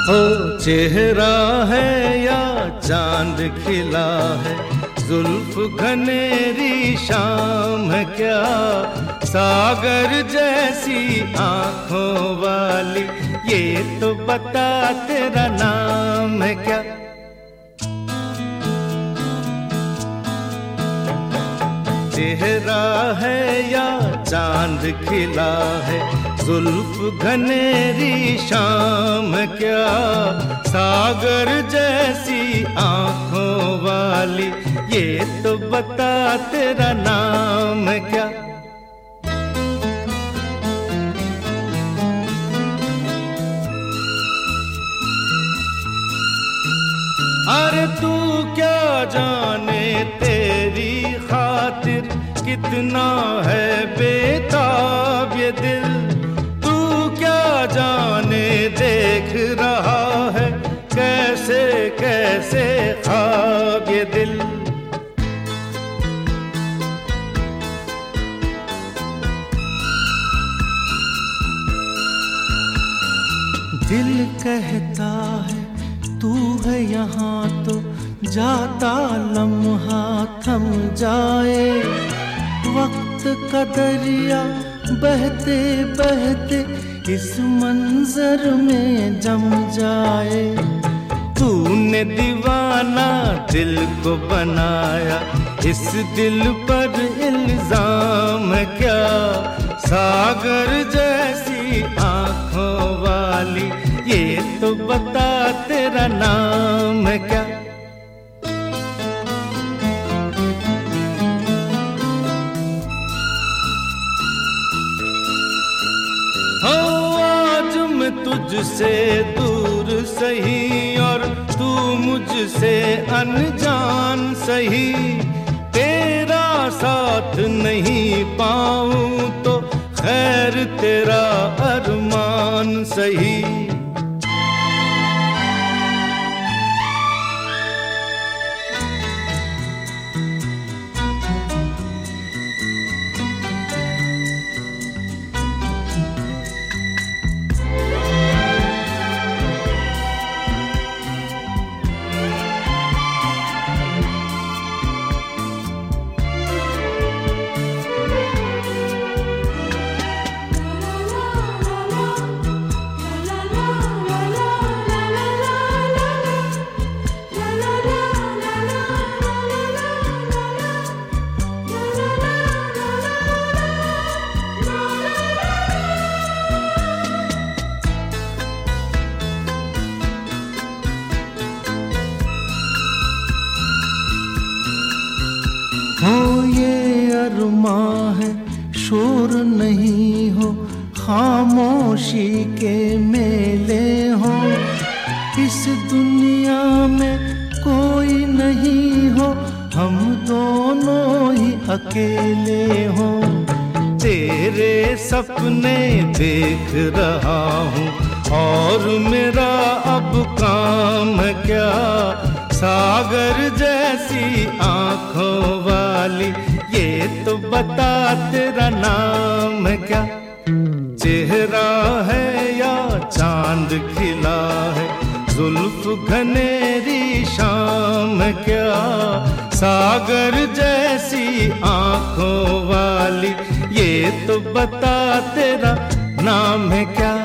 हो चेहरा है या चांद खिला है, जुल्फ घनेरी शाम है क्या, सागर जैसी आंखों वाली, ये तो बता तेरा नाम है क्या। चेहरा है या चांद खिला है, जुल्फ घनेरी शाम क्या, सागर जैसी आंखों वाली, ये तो बता तेरा नाम क्या। अरे तू क्या जाने तेरी खातिर कितना है बेताब ये दिल, तू क्या जाने देख रहा है कैसे कैसे ख्वाब ये दिल। दिल कहता है तू है यहाँ तो जाता लम्हा थम जाए, वक्त का दरिया बहते बहते इस मंजर में जम जाए। तूने दीवाना दिल को बनाया, इस दिल पर इल्जाम है क्या, सागर जैसी आंखों वाली, ये तो बता तेरा नाम है क्या। हो आज मैं तुझसे दूर सही और तू मुझसे अनजान सही, तेरा साथ नहीं पाऊं तो खैर तेरा अरमान सही। हो ये अरमां है शोर नहीं हो, खामोशी के मेले हो, इस दुनिया में कोई नहीं हो, हम दोनों ही अकेले हो। तेरे सपने देख रहा हूँ और मेरा अब काम क्या, सागर जैसी आंखों वाली, ये तो बता तेरा नाम है क्या। चेहरा है या चांद खिला है, जुल्फ घनेरी शाम क्या, सागर जैसी आंखों वाली, ये तो बता तेरा नाम है क्या।